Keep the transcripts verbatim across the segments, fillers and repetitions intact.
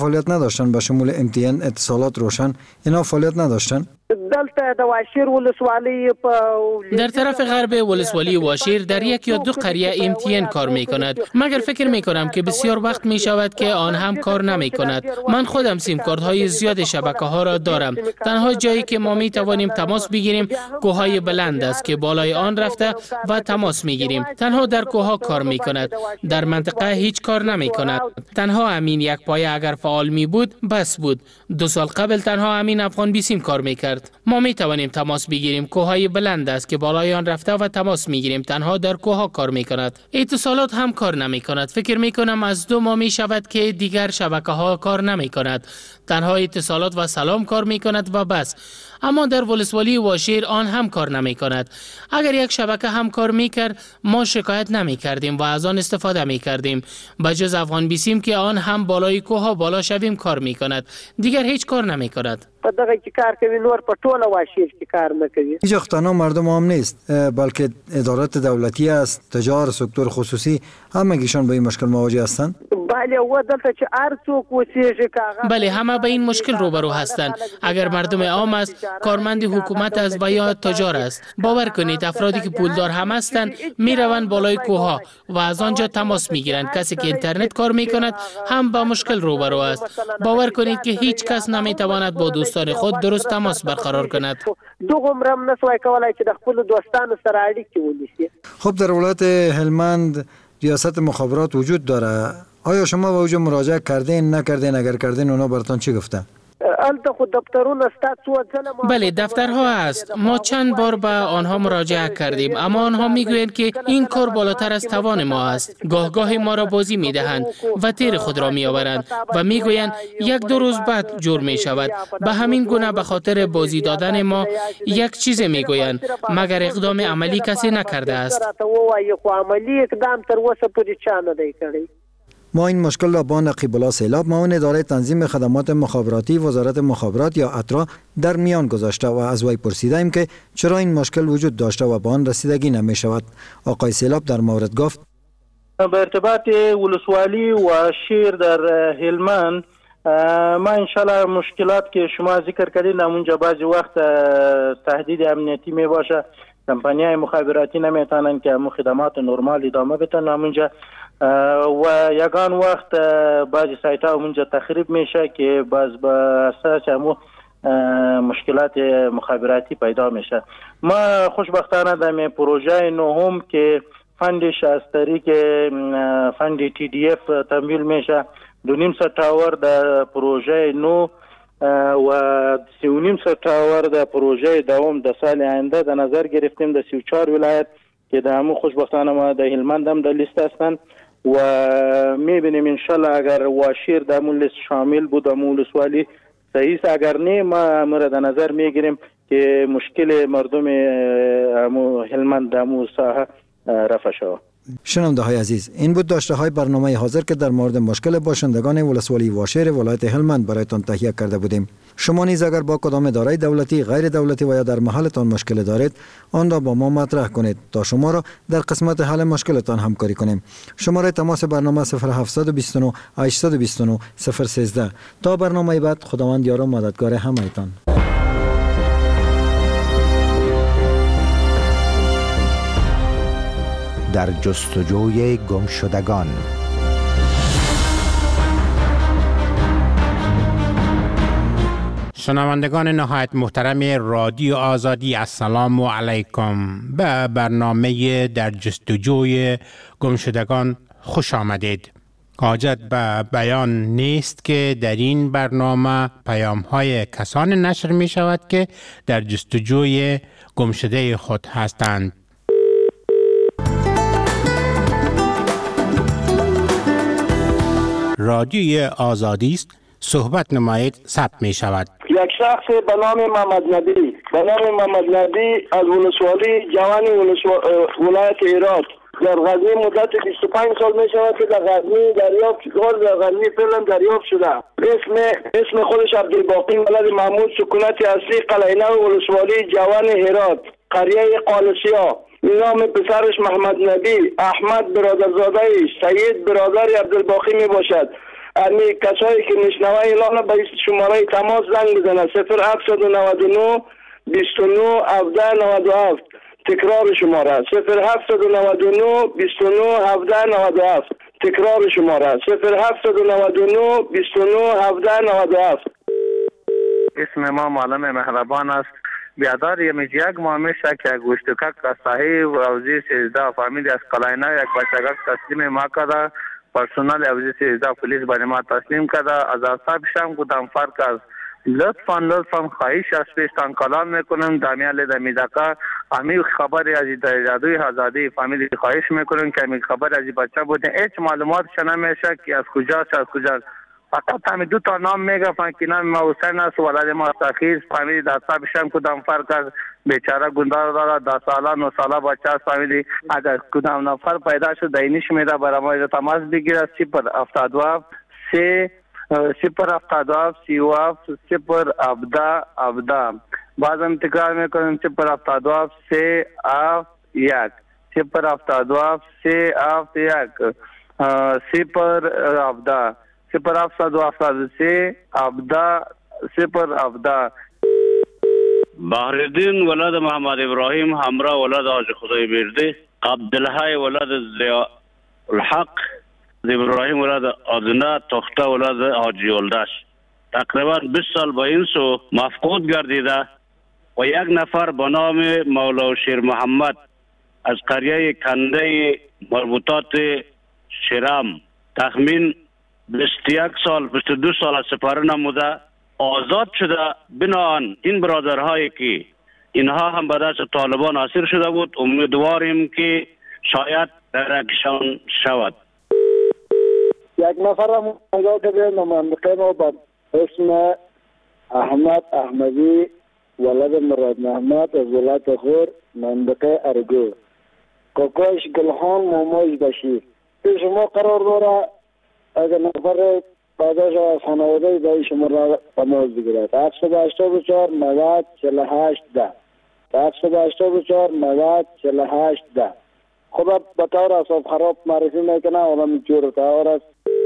فعالیت نداشتن به شمول ام تی ان، اتصالات روشن، اینا فعالیت نداشتن؟ دلته د واشیر ولسوالی په در طرف غرب ولسوالی واشیر در یک یا دو قریه ام تی ان کار می کند، مگر فکر می کنم که بسیار وقت می شود که آن هم کار نمی کند. من خودم سیم کارت‌های زیاد شبکه ها را دارم. تنها جایی که ما می توانیم تماس بگیریم کوههای بلند است که بالای آن رفته و تماس می گیریم. تنها در کوه کار می کند. در منطقه هیچ کار نمی کند. تنها امین یک پایه اگر فعال می بود بس بود. دو سال قبل تنها امین افغان بی سیم کار می کرد. ما می توانیم تماس بگیریم. کوههای بلند است که بالای آن رفته و تماس می گیریم. تنها در کوه کار می کند. اتصالات هم کار نمی کند. فکر می کنم از دو ماه می شود که دیگر شبکه ها کار نمی کند. تنها اتصالات و سلام کار می کند و بس. اما در ولسوالی واشیر آن هم کار نمی کند. اگر یک شبکه هم کار می کرد ما شکایت نمی کردیم و از آن استفاده می کردیم. بجز افغان بیسیم که آن هم بالای کوه بالا شویم کار می کند. دیگر هیچ کار نمی کند. په دغه کې کار کوي، نور په ټوله واشیر کې کار نه کوي. هیچ وخت تنها مردم هم نیست، بلکه ادارات دولتی است، تجار، سکتور خصوصی، همگیشان با این مشکل مواجه هستند. بله و دلته چې هر څوک اوسېږي کاغذ بله همه به این مشکل روبرو هستند. اگر مردم عام است، کارمند حکومت است و یا تجار است، باور کنید افرادی که پولدار هم هستند میروند بالای کوه و از آنجا تماس میگیرند. کسی که اینترنت کار میکند هم با مشکل روبرو است. باور کنید که هیچ کس نمیتواند با دوستان خود درست تماس برقرار کند. دوغمرم نسوای کولای چې د خپل دوستانو سره اړیکې ونیسي. خب در ولایت هلمند ریاست مخابرات وجود داره. آیا شما به اوجه مراجعه کردین نکردین؟ اگر کردین اونا براتون چی گفته؟ البته خود دفترونه استاد. بله دفترها است. ما چند بار به آنها مراجعه کردیم اما آنها میگویند که این کار بالاتر از توان ما است. گاه گاهی ما را بازی میدهند و تیر خود را میآورند و میگویند یک دو روز بعد جور می شود. به همین گونه به خاطر بازی دادن ما یک چیز میگویند مگر اقدام عملی کسی نکرده است. ما این مشکل را با نقیب الله سیلاب معاون اداره تنظیم خدمات مخابراتی وزارت مخابرات یا اترا در میان گذاشته و از وی پرسیدیم که چرا این مشکل وجود داشته و به آن رسیدگی نمی شود. آقای سیلاب در مورد گفت به ارتباط ولسوالی و شیر در هلمند ما انشالله مشکلات که شما ذکر کردید اونجا بعضی وقت تهدید امنیتی می باشه، کمپانی‌های مخابراتی نمیتونن که خدمات نرمال ادامه بدن اونجا و یگان وقت بعضی سایت ها اونجا تخریب میشه که باز به اساس همو مشکلات مخابراتی پیدا میشه. ما خوشبختانه در پروژه نهم که فندش از طریق فند تی دی اف تمویل میشه، دو نیم ست تاور در پروژه نو و سی و نیم ست تاور در پروژه دوم در سال آینده در نظر گرفتیم در سی و چهار ولایت که در همو خوشبختانه ما در هلمند هم در لیست هستند و میبینیم انشالله اگر واشیر در همون لیست شامل بود در ولسوالی صحیح است، اگر نه ما مورد نظر میگیریم که مشکل مردم هلمند در همون ساحه رفع شود. شنونده های عزیز، این بود داشته های برنامه حاضر که در مورد مشکل باشندگان ولسوالی واشیر ولایت هلمند برایتان تهیه کرده بودیم. شما نیز اگر با کدام اداره دولتی، غیر دولتی و یا در محلتان مشکل دارید، آن را با ما مطرح کنید تا شما را در قسمت حل مشکلتان همکاری کنیم. شماره تماس برنامه صفر هفت دو نه هشت دو نه صفر یک سه. تا برنامه بعد، خداوند یار و مددگار همه‌تان. در جستجوی گمشدگان. شنوندگان نهایت محترم رادیو آزادی، السلام علیکم. به برنامه در جستجوی گمشدگان خوش آمدید. حاجت به بیان نیست که در این برنامه پیام‌های کسان نشر می شود که در جستجوی گمشده خود هستند. رادیوی آزادی است، صحبت نمایید، ثبت می شود. یک شخص به نام محمد نبی به نام محمد نبی از ولسوالی جوانی ولایت هرات در غزنی مدت بیست و پنج سال می شود که در غزنی دریافت گاز در غزنی فعلا دریافت شده. اسم اسم خودش عبدالباقی ولد محمود، سکونت اصلی قلعه ولسوالی جوان هرات، قریه قالسیا. نام پسرش محمد نبی، احمد برادرزاده، سید برادر عبدالباقی می باشد. امی کسایی که میشنوه اعلان به شماره تماس زنگ بزنه صفر هفت نه نه بیست و نه هفده نود و هفت. تکرار شماره صفر هفت نه نه بیست و نه هفده نود و هفت. تکرار شماره صفر هفت نه نه بیست و نه هفده نود و هفت. اسم ما معلم مهربان است. بیادار یمیج یک ماه میشه که گوشتکک صحیح و اوزی سیزده فامیلی از قلعینا یک بچگک تسلیم ما کرده. پرسونال اوزی سیزده پلیس برای ما تسلیم کرده. از اصحاب شم گودم فرق است. لطفاً لطفاً خواهش از پیشتان کلام میکنم دمیال دمیدکا امی خبری از جادوی آزادی فامیلی خواهش میکنم که امی خبر از بچه بوده هیچ معلومات نمیشه که از کجاست از کجاست. فقط همین دو تا نام میگفتن که نام ما حسین است و ولد ما سخیر فامیلی در صاحب شم کدام فرق است. بیچاره گندار داره ده ساله نه ساله بچه است فامیلی اگر کدام نفر پیدا شد دینش میره برای ما تماس بگیره صفر هفتاد و هفت سه صفر هفتاد و هفت سی و هفت صفر هفده هفده. بازم تکرار میکنم صفر هفتاد و هفت سه هفت یک صفر هفتاد و هفت سه هفت یک صفر هفده صفر هفتاد و هفتاد و سه هفده صفر هفده. بحرالدین ولد محمد ابراهیم همراه ولد حاج خدای برده. عبدالحی ولد ضیاء الحق. ابراهیم ولد آدنه تخته ولد حاجی ولدش. تقریبا بیست سال با این سو مفقود گردیده و یک نفر به نام مولا شیر محمد از قریه کنده مربوطات شیرام تخمین بیست و یک سال بیست و دو سال سپاره نموده آزاد شده. بنابراین این برادرهایی که اینها هم به دست طالبان اسیر شده بود امیدواریم که شاید درکشان شود. یک نفر هم پیدا کرده نماینده ما با اسم احمد احمدی ولد مراد محمد از ولایت خور منطقه ارگو. کوکوش گلخان موموش بشیر. پیش ما قرار داره اگر نفر پیدا شد از خانواده به شما را تماس بگیرد. هفتصد و هشتاد و چهار نود چهل و هشت ده هفتصد و هشتاد و چهار نود چهل و هشت ده. خدا به طور اصاب خراب معرفی میکنه آدم جور طور است.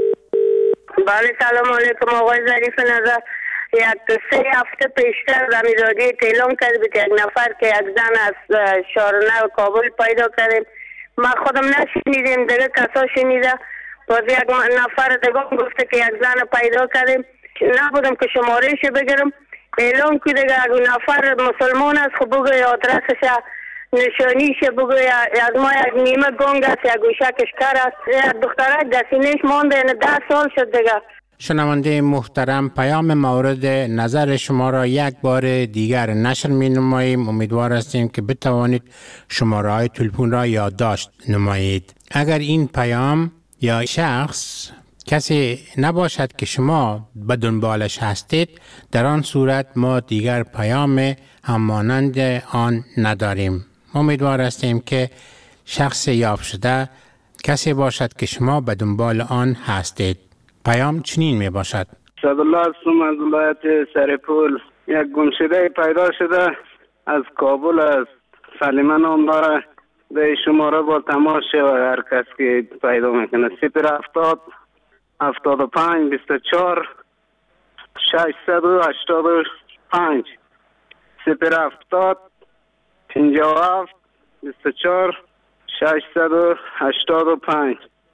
بله سلام علیکم آقای ظریف نظر. یک سه هفته پیشتر در رادیو اعلام کرد بود یک نفر که یک زن از شارنه کابل پیدا کردیم. ما خودم نشنیدیم دیگه کسا شنیده. باز یک نفر دیگه گفته که یک زن پیدا کردیم. نبودم که شمارهش بگیرم. اعلام که دیگه یک نفر مسلمان است خب بگوی آدرسش نشانیش بگوی از ما یک نیمه گنگ است یک گوشکش کر است. یک دخترک دستینش مانده اینه ده سال شد دیگه. شنونده محترم پیام مورد نظر شما را یک بار دیگر نشر می نماییم. امیدوار هستیم که بتوانید شماره های تلفن را یادداشت نمایید. اگر این پیام یا شخص کسی نباشد که شما به دنبالش هستید در آن صورت ما دیگر پیام همانند آن نداریم. امیدوار هستیم که شخص یافت شده کسی باشد که شما به دنبال آن هستید. پیام چنین می باشد: صدالله هستم از ولایت سرپول. یک گمشده پیدا شده از کابل است. سلیمه نام داره. به شماره با تماس شود هر کس که پیدا میکنه. صفر هفتاد هفتاد و پنج بیست و چهار ششصد و هشتاد و پنج صفر هفتاد پنجاه و هفت بیست و چهار ششصد و هشتاد و پنج.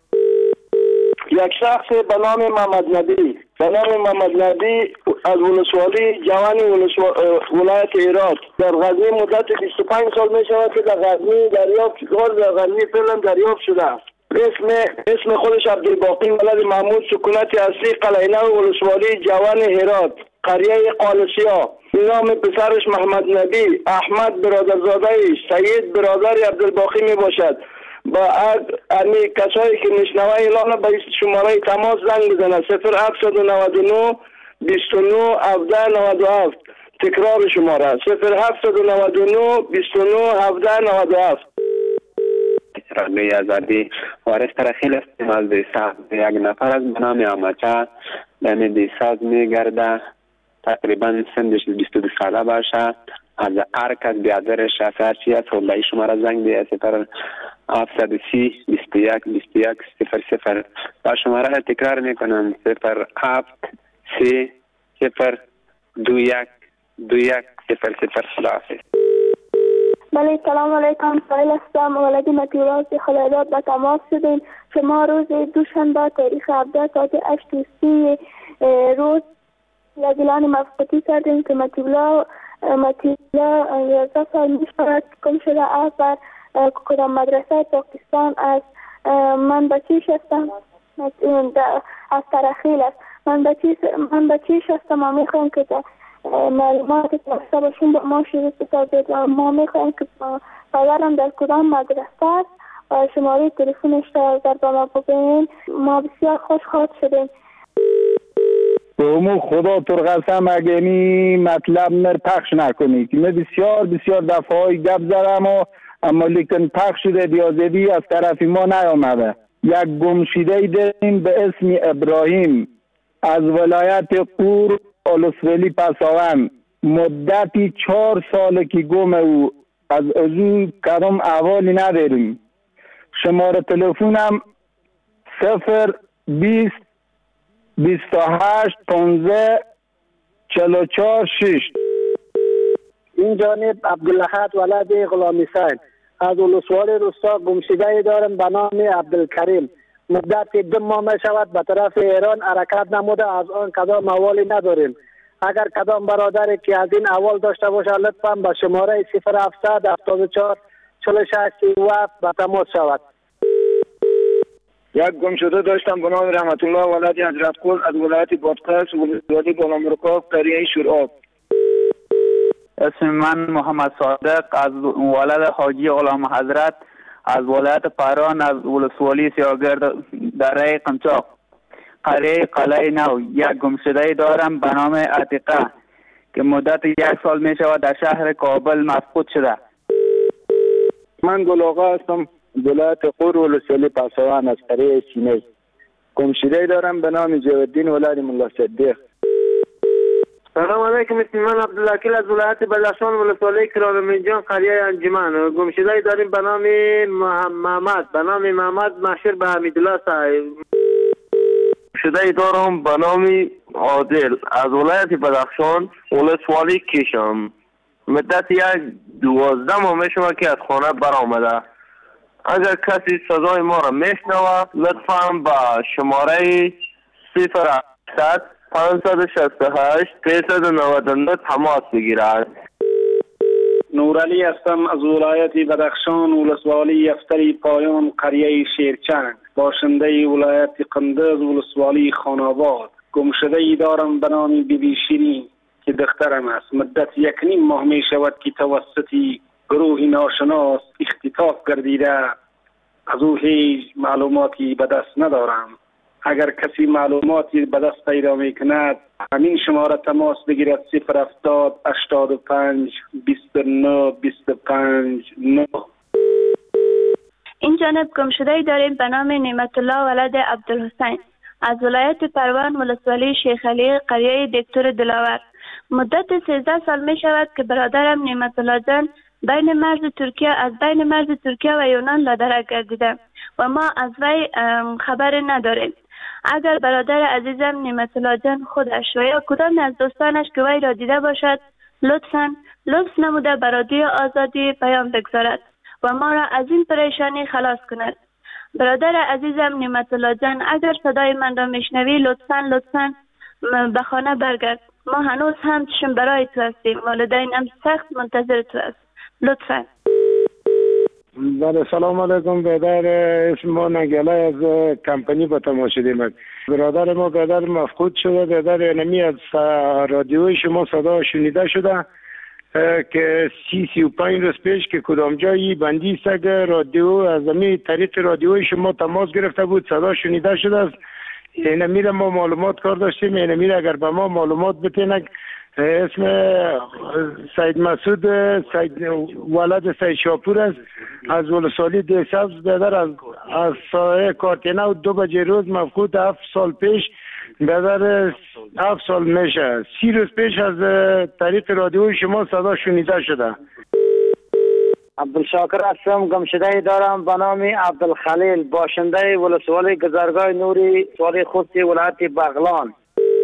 یک شخص به نام محمد نبی به نام محمد نبی از ولسوالی جوانی ولایت هرات در غزنی مدت بیست و پنج سال می شود که در غزنی دریافت شده. در غزنی فعلا دریافت شده. اسم اسم خودش عبدالباقی ولد محمود سکونت اصلی قلعه ولسوالی جوان هرات قریه قالسیا. نام پسرش محمد نبی احمد برادرزاده سید برادر عبدالباقی می باشد. با امی کسایی که میشنوه اعلان به شماره تماس زنگ بزنه صفر هفت نه نه بیست و نه هفده نود و هفت. تکرار شماره صفر هفت نه نه بیست و نه هفده نود و هفت. رادیوی آزادی وارث ترخیل استعمال دیساز یک نفر از بنام آمچه دمی دیساز میگرده. تقریبا سندش بیست و دو ساله باشه. از هر کس بیادر شفاعتی است و به شماره زنگ دیگه صفر هفتصد و سی بیست و یک بیست و یک صفر صفر. و شماره را تکرار میکنم: صفر هفت سه صفر دو یک دو یک صفر صفر. خداحافظ. بله، سلام علیکم. سایل هستم. ولدی مطیوراز خداداد به تماس شدیم. شما روز دوشنبه تاریخ هفده ساعت هشت و سی روز یک اعلان موفقیتی کردیم که مطیولا مطیولا یازده سال می شود گم شده است در کدام مدرسه پاکستان است. من بچیش هستم از ترخیل است. من بچیش من بچیش هستم و می خواهم که معلومات داشته باشیم با ما شروع بسازید و ما می خواهیم که پدرم در کدام مدرسه است و شماره تلفنش را در با ما بگویید. ما بسیار خوشحال شدیم. امو خدا تو قسم اگه می مطلب نر پخش نکنی که من بسیار بسیار دفعه های گپ زدم و اما لیکن پخش شده بیازدی از طرف ما نیامده. یک گمشیده داریم به اسم ابراهیم از ولایت قور اولسولی پساون. مدتی چهار سال که گم او از ازو کدام احوالی نداریم. شماره تلفنم صفر بیست بیست و هشت پانزده چهل و چهار شش. این جانب عبدالحد ولد غلامی سید از ولسوالی روستا گمشده دارم به نام عبدالکریم. مدت دو ماه می شود به طرف ایران حرکت نموده. از آن کدام احوالی نداریم. اگر کدام برادری که از این احوال داشته باشه لطفا به شماره صفر هفتصد هفتاد و چهار چهل و شش سی و هفت به تماس شود. یک گمشده داشتم به نام رحمت الله ولد حضرت قل از ولایت بادغیس ولسوالی بالامرکاب قریه شورآب. اسم من محمد صادق از ولد حاجی غلام حضرت از ولایت پاران از ولسوالی سیاگرد دره قمچاق قریه قلعه نو. یک گمشده دارم به نام عتیقه که مدت یک سال می شود در شهر کابل مفقود شده. من گل آقا هستم، ولایت قور ولسوالی پساون از قریه سینه. گمشده دارم به نام جوادین ولد ملا صدیق. سلام علیکم. اسم من عبدالوکیل از ولایت بدخشان ولسوالی کرانمینجان قریه انجمن. گمشده داریم به نام محمد به نام محمد مشهور به حمیدالله صاحب. گمشده دارم به نام عادل از ولایت بدخشان ولسوالی کیشم. مدت یک دوازده ماه می شود که از خانه برآمده. اگر کسی صدای ما را میشنوه لطفاً با شماره صفر هشتصد پانصد و شصت و هشت سیصد و نود و نه تماس بگیرد. نورعلی هستم از ولایت بدخشان ولسوالی یفتری پایان قریه شیرچند. باشنده ولایت قندز ولسوالی خاناباد. گمشده ای دارم به نام بی بی شیرین که دخترم است. مدت یک نیم ماه می شود که توسطی گروه ناشناس اختطاف گردیده. از او هیچ معلوماتی به دست ندارم. اگر کسی معلوماتی به دست پیدا می کند همین شماره تماس بگیرد: صفر هفتاد هشتاد و پنج بیست و نه بیست و پنج نه. این جانب گمشده داریم به نام نعمت الله ولد عبدالحسین از ولایت پروان ولسوالی شیخ علی قریه دکتر دلاور. مدت سیزده سال می شود که برادرم نعمت الله جان بین مرز ترکیه از بین مرز ترکیه و یونان لادرک گردیده و ما از وی خبر نداریم. اگر برادر عزیزم نعمت الله جان خودش و یا کدام از دوستانش که وی را دیده باشد لطفاً لطف نموده به رادیو آزادی پیام بگذارد و ما را از این پریشانی خلاص کند. برادر عزیزم نعمت الله جان اگر صدای من را میشنوی لطفاً لطفاً به خانه برگرد. ما هنوز هم چشم برای تو هستیم. والدینم سخت منتظر تو است. لطفاً. بله، سلام علیکم. برادر اسم ما نگله از کمپانی با تماس شدیم. برادر ما برادر مفقود شده. برادر نمی از رادیوی شما صدا شنیده شده که سی سی و پنج روز پیش که کدام جایی بندی سگ رادیو از زمین طریق رادیوی شما تماس گرفته بود صدا شنیده شده است. این میره ما معلومات کار داشتیم. این میره اگر به ما معلومات بتینک اسم سید مسعود سید ولد سید شاپور است از ولسوالی دیسبز. بدر از از سایه کارتینه دو بجه روز مفقود هفت سال پیش. بدر هفت سال میشه. سی روز پیش از طریق رادیوی شما صدا شنیده شده. عبدالشاکر هستم. گمشده دارم به نام عبدالخلیل، باشنده ولسوالی گذرگاه نوری سوالی خصوصی ولایت بغلان.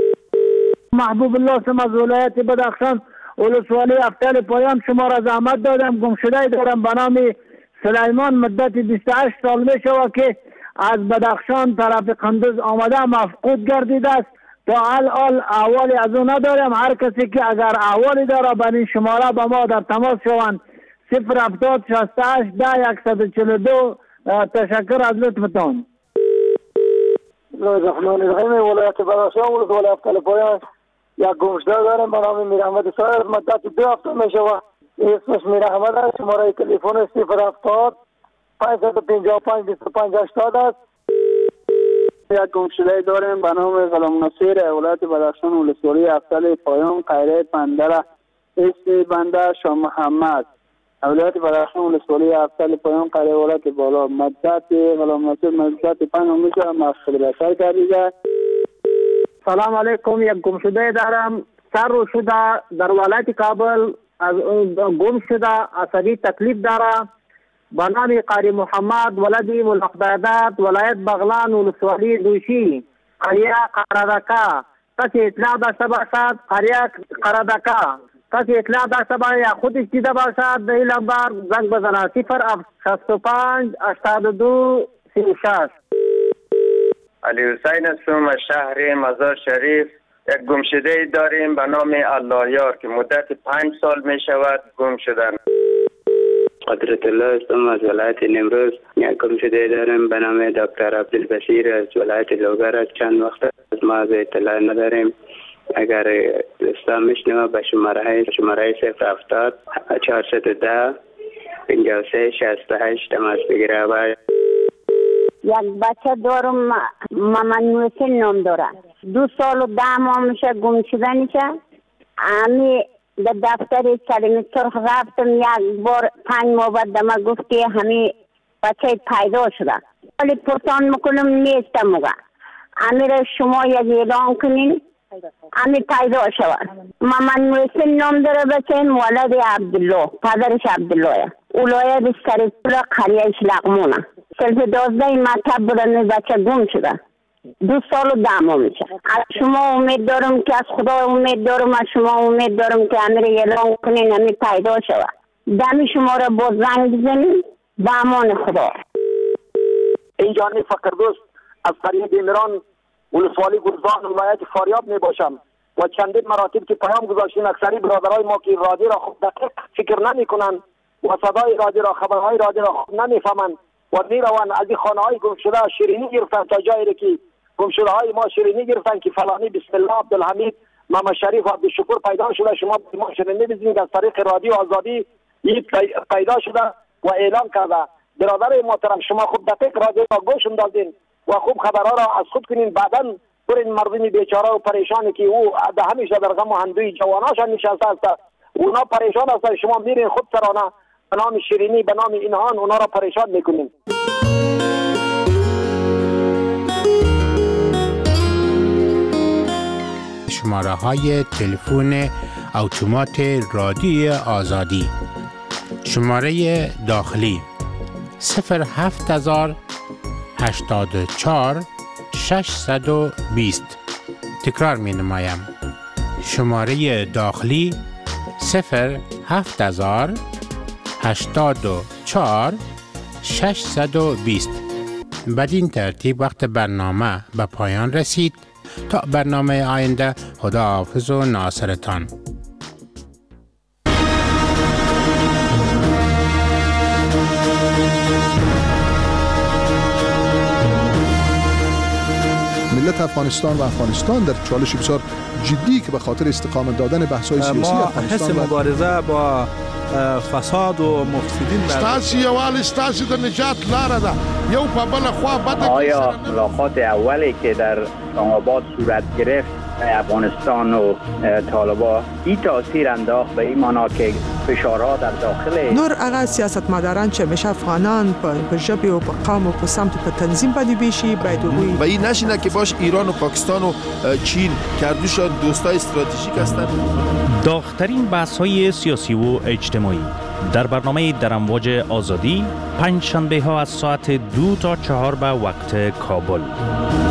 محبوب الله سم از ولایت بدخشان، ولسوالی افتال پایان شما را زحمت دادم. گمشده دارم به نام سلیمان، مدت بیست و هشت سال می شود که از بدخشان طرف قندوز آمده مفقود گردیده است. تا الان احوالی از او ندارم. هر کسی که اگر احوالی داره به این شماره به ما در تماس شوند. صفر هفتاد شصت و هشت ده یکصد و چهل و دو. تشکر از لطفتان. الرحمن الرحیم. ولایت بدخشان، ولسوالی افتال پایان، یک گمشده دارم به نام میر احمد صاحب، مدت دو هفته می شود. اسمش میر احمد است. شماره تلفن صفر هفتاد پانصد و پنجاه و پنج بیست و پنج هشتاد است. یک گمشده داریم به نام غلام نصیر، ولایت بدخشان، ولسوالی افتال پایان، قریه پندره، اسم بنده شاه محمد، ولایت بدخشان، ولسوالی افتال پایان، قریه ولایت بالا. مدت غلام نصیر مدت پنج میشه مشغول بسر کردیده. سلام علیکم. یک گمشده دارم سر رو شده در ولایت کابل، از گم شده عصبی تکلیف داره به نام قاری محمد، ولدی ملقدادات، ولایت بغلان، ولسوالی دوشی، قریه قردکا. کسی اطلاع داشته باشد قریه قردکا، کسی اطلاع داشته باشد یا خودش دیده باشد به این نمبر زنگ بزنه. صفر شصت و پنج هشتاد و دو سی و شش. علی حسین هستم از شهر مزار شریف. یک گمشده داریم به نام الله یار که مدت پنج سال می شود گم شدن. قدرت الله هستم از ولایت نیمروز. یک گمشده داریم به نام دکتر عبدالبصیر از ولایت لوگر. چند وقت از ما از اطلاع نداریم. اگر دوستان میشنوه به شماره شماره صفر هفتاد چهارصد و ده پنجاه و سه شصت و هشت تماس بگیره. یک بچه دارم مامان نوسین نام داره، دو سال و ده ماه میشه گم شده میشه. امی در دفتر کلمه سرخ رفتم، یک بار پنج ماه بعد دمه گفت که همی بچه پیدا شده، ولی پرسان میکنم نیستم. موقع امی را شما یک اعلان کنین امی پیدا شود. مامان نوسین نام داره بچه، ولد عبدالله، پدرش عبدالله، ولایت سرپول قریه لغمونه. سلف دوازده مطب بودن بچه گم شده، دو سال و ده ماه میشه. از شما امید دارم که از خدا امید دارم از شما امید دارم که امیر اعلان کنین امیر پیدا شود. دمی شما را با زنگ بزنین به امان خدا. این جانب فقردوست از قریه بیمران، ولسوالی گلزار، ولایت فاریاب می باشم و چندین مراتب که پیام گذاشتین اکثری برادرای ما که رادیو را خوب دقیق فکر نمی کنن و صدای رادیو را خبرهای رادیو را خوب نمی فهمن و می روان از این خانه های گم شده شیرینی گرفتن تا جایی که گم شده های ما شیرینی گرفتن که فلانی بسم الله عبدالحمید محمد شریف عبدالشکور پیدا شده. شما ما شیرینی بزنید از طریق رادیو آزادی این پیدا شده و اعلام کرده. برادر محترم شما خوب دقیق رادیو را گوش اندازین و خوب خبرها را از خود کنین. بعداً پر این مردم بیچاره و پریشانی که او ده همیشه در غم و هندوی جواناشان نشسته است، اونا پریشان هستند. شما میرین خود سرانه به نام شیرینی به نام اینهان اونا را پریشان میکنین. شماره های تلفن اتومات رادیو آزادی: شماره داخلی صفر هفت هزار هشتاد و چهار ششصد و بیست. تکرار می نمایم. شماره داخلی صفر هفت هزار هشتاد و چهار ششصد و بیست. بدین ترتیب وقت برنامه به پایان رسید. تا برنامه آینده، خداحافظ و ناصرتان. ملت افغانستان و افغانستان در چالش بسیار جدی که به خاطر استقامت دادن بحث‌های سیاسی افغانستان ما حس مبارزه با فساد و مفسدین ستاسي یوال ستاسي د نجات لاره ده. یو په بل خوا بده. آیا ملاقات اولی که در آباد صورت گرفت افغانستان و طالبان این تاثیر انداخت به این معنا که فشارها در داخل نور هغه سیاستمداران چې همیشه افغانان په ژبې او په قوم او په سمت په تنظیم باندې بیشي باید وګوري و این نشینه که باش ایران و پاکستان و چین کردوشان دوستای استراتژیک هستند. داغ‌ترین بحث‌های سیاسی و اجتماعی در برنامه در امواج آزادی پنج شنبه ها از ساعت دو تا چهار به وقت کابل.